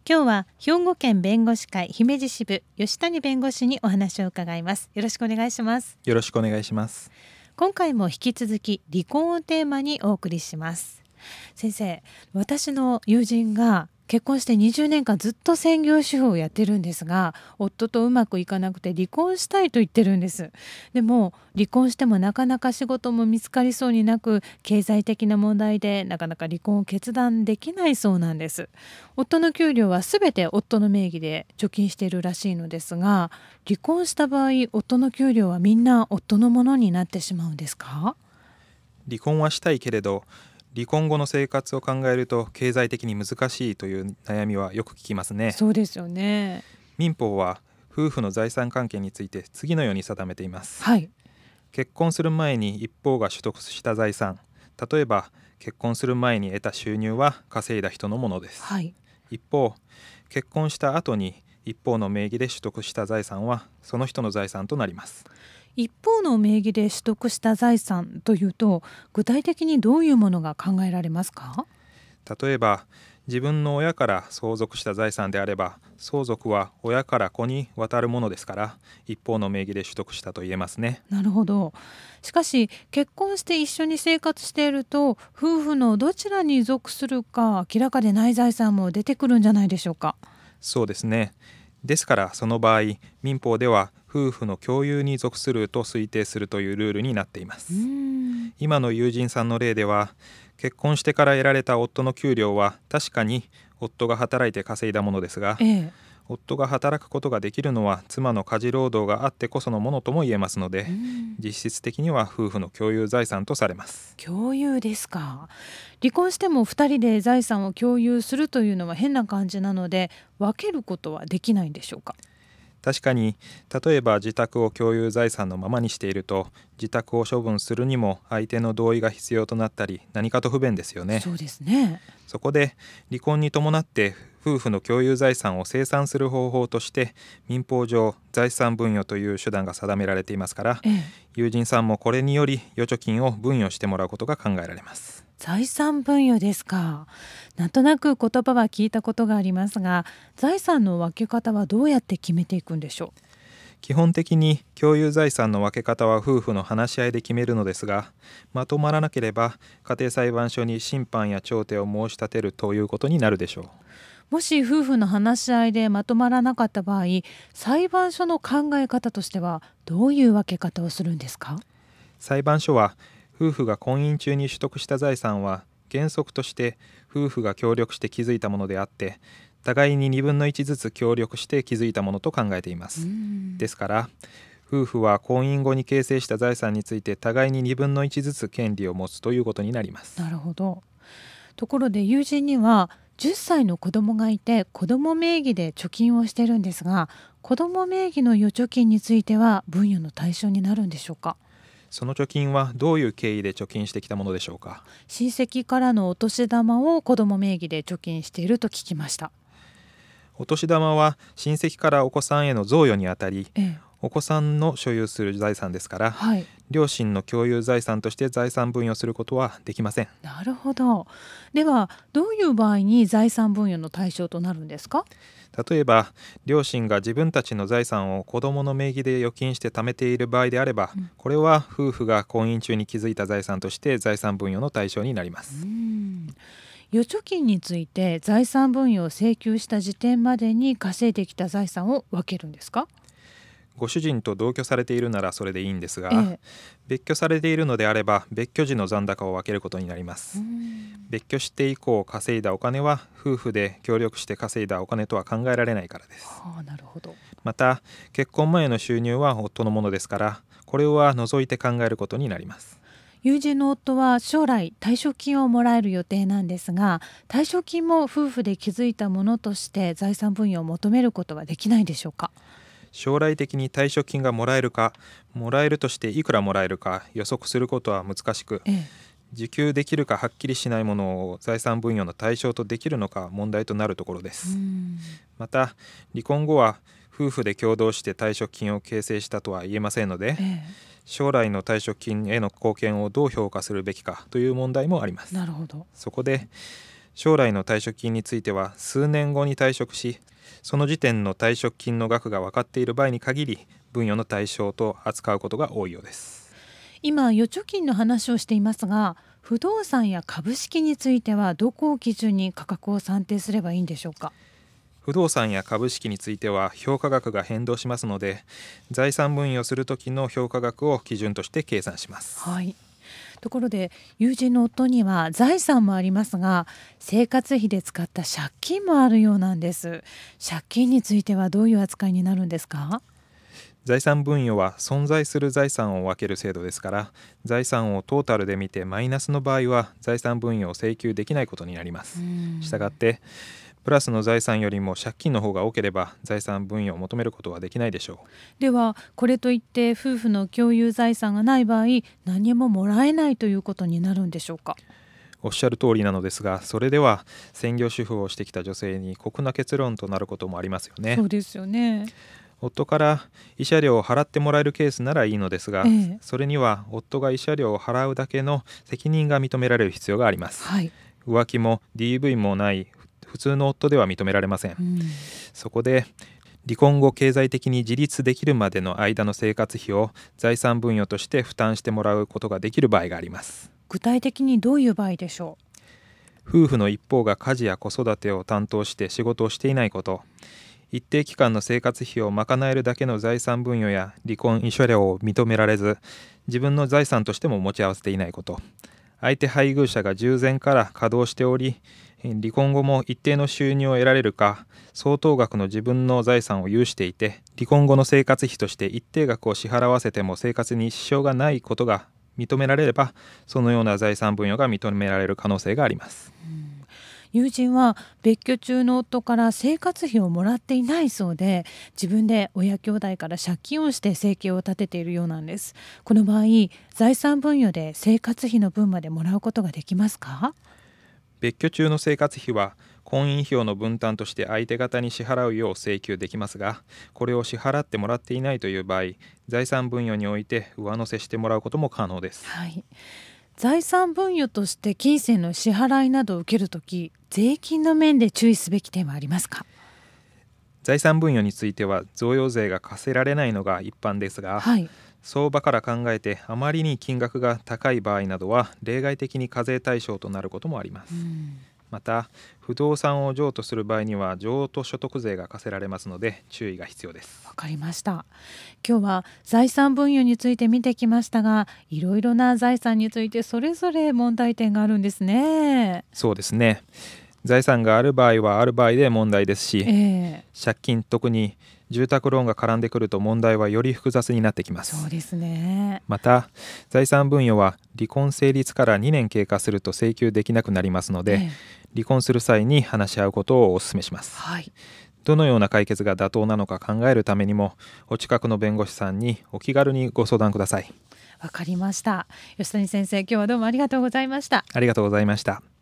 今日は兵庫県弁護士会姫路支部吉谷弁護士にお話を伺います。よろしくお願いします。 よろしくお願いします。 今回も引き続き離婚をテーマにお送りします。先生、私の友人が結婚して20年間ずっと専業主婦をやってるんですが、夫とうまくいかなくて離婚したいと言ってるんです。でも離婚してもなかなか仕事も見つかりそうになく、経済的な問題でなかなか離婚を決断できないそうなんです。夫の給料はすべて夫の名義で貯金しているらしいのですが、離婚した場合夫の給料はみんな夫のものになってしまうんですか？ 離婚はしたいけれど離婚後の生活を考えると経済的に難しいという悩みはよく聞きますね。 そうですよね。 民法は夫婦の財産関係について次のように定めています。 はい。 結婚する前に一方が取得した財産、例えば結婚する前に得た収入は稼いだ人のものです。 はい。 一方、結婚した後に一方の名義で取得した財産はその人の財産となります。 一方の名義で取得した財産というと、具体的にどういうものが考えられますか？ 例えば自分の親から相続した財産であれば、相続は親から子に渡るものですから一方の名義で取得したと言えますね。 なるほど。しかし結婚して一緒に生活していると、夫婦のどちらに属するか明らかでない財産も出てくるんじゃないでしょうか？ そうですね。ですからその場合、民法では夫婦の共有に属すると推定するというルールになっています。今の友人さんの例では、結婚してから得られた夫の給料は確かに夫が働いて稼いだものですが、夫が働くことができるのは妻の家事労働があってこそのものとも言えますので、実質的には夫婦の共有財産とされます。 共有ですか。離婚しても2人で財産を共有するというのは変な感じなので、分けることはできないんでしょうか？ 確かに、例えば自宅を共有財産のままにしていると、自宅を処分するにも相手の同意が必要となったり、何かと不便ですよね。 そうですね。 そこで離婚に伴って夫婦の共有財産を清算する方法として民法上財産分与という手段が定められていますから、友人さんもこれにより預貯金を分与してもらうことが考えられます。 財産分与ですか。なんとなく言葉は聞いたことがありますが、財産の分け方はどうやって決めていくんでしょう？ 基本的に共有財産の分け方は夫婦の話し合いで決めるのですが、まとまらなければ家庭裁判所に審判や調停を申し立てるということになるでしょう。 もし夫婦の話し合いでまとまらなかった場合、裁判所の考え方としてはどういう分け方をするんですか？ 裁判所は夫婦が婚姻中に取得した財産は原則として夫婦が協力して築いたものであって、互いに2分の1ずつ協力して築いたものと考えています。ですから夫婦は婚姻後に形成した財産について互いに2分の1ずつ権利を持つということになります。 なるほど。ところで友人には10歳の子供がいて、子供名義で貯金をしてるんですが、子供名義の預貯金については分与の対象になるんでしょうか？ その貯金はどういう経緯で貯金してきたものでしょうか？ 親戚からのお年玉を子供名義で貯金していると聞きました。 お年玉は親戚からお子さんへの贈与にあたり、お子さんの所有する財産ですから、両親の共有財産として財産分与することはできません。 なるほど。ではどういう場合に財産分与の対象となるんですか？ 例えば両親が自分たちの財産を子どもの名義で預金して貯めている場合であれば、これは夫婦が婚姻中に築いた財産として財産分与の対象になります。 預貯金について財産分与を請求した時点までに稼いできた財産を分けるんですか？ ご主人と同居されているならそれでいいんですが、別居されているのであれば別居時の残高を分けることになります。別居して以降稼いだお金は夫婦で協力して稼いだお金とは考えられないからです。 なるほど。 また結婚前の収入は夫のものですから、これは除いて考えることになります。 友人の夫は将来退職金をもらえる予定なんですが、退職金も夫婦で築いたものとして財産分与を求めることはできないでしょうか？ 将来的に退職金がもらえるか、もらえるとしていくらもらえるか予測することは難しく、受給できるかはっきりしないものを財産分与の対象とできるのか問題となるところです。また離婚後は夫婦で共同して退職金を形成したとは言えませんので、将来の退職金への貢献をどう評価するべきかという問題もあります。 なるほど。 そこで将来の退職金については数年後に退職し、その時点の退職金の額が分かっている場合に限り分与の対象と扱うことが多いようです。 今預貯金の話をしていますが、不動産や株式についてはどこを基準に価格を算定すればいいんでしょうか。 不動産や株式については評価額が変動しますので、財産分与する時の評価額を基準として計算します。 はい。ところで友人の夫には財産もありますが、生活費で使った借金もあるようなんです。借金についてはどういう扱いになるんですか。 財産分与は存在する財産を分ける制度ですから、財産をトータルで見てマイナスの場合は財産分与を請求できないことになります。したがってプラスの財産よりも借金の方が多ければ財産分与を求めることはできないでしょう。 ではこれといって夫婦の共有財産がない場合、何ももらえないということになるんでしょうか。 おっしゃる通りなのですが、それでは専業主婦をしてきた女性に酷な結論となることもありますよね。 そうですよね。 夫から慰謝料を払ってもらえるケースならいいのですが、それには夫が慰謝料を払うだけの責任が認められる必要があります。 はい、 浮気も DV もない普通の夫では認められません。そこで離婚後経済的に自立できるまでの間の生活費を財産分与として負担してもらうことができる場合があります。 具体的にどういう場合でしょう。夫婦の一方が家事や子育てを担当して仕事をしていないこと、一定期間の生活費を賄えるだけの財産分与や離婚慰謝料を認められず、自分の財産としても持ち合わせていないこと、相手配偶者が従前から稼働しており、離婚後も一定の収入を得られるか、相当額の自分の財産を有していて、離婚後の生活費として一定額を支払わせても生活に支障がないことが認められれば、そのような財産分与が認められる可能性があります。 友人は別居中の夫から生活費をもらっていないそうで、自分で親兄弟から借金をして生計を立てているようなんです。この場合、財産分与で生活費の分までもらうことができますか。 別居中の生活費は婚姻費用の分担として相手方に支払うよう請求できますが、これを支払ってもらっていないという場合、財産分与において上乗せしてもらうことも可能です。 はい、財産分与として金銭の支払いなどを受けるとき、税金の面で注意すべき点はありますか。 財産分与については贈与税が課せられないのが一般ですが、相場から考えてあまりに金額が高い場合などは例外的に課税対象となることもあります。また不動産を譲渡する場合には譲渡所得税が課せられますので注意が必要です。 わかりました。今日は財産分与について見てきましたが、いろいろな財産についてそれぞれ問題点があるんですね。 そうですね。財産がある場合はある場合で問題ですし、借金、特に住宅ローンが絡んでくると問題はより複雑になってきます。 そうですね。 また財産分与は離婚成立から2年経過すると請求できなくなりますので、離婚する際に話し合うことをお勧めします。どのような解決が妥当なのか考えるためにも、お近くの弁護士さんにお気軽にご相談ください。 わかりました。吉谷先生、今日はどうもありがとうございました。 ありがとうございました。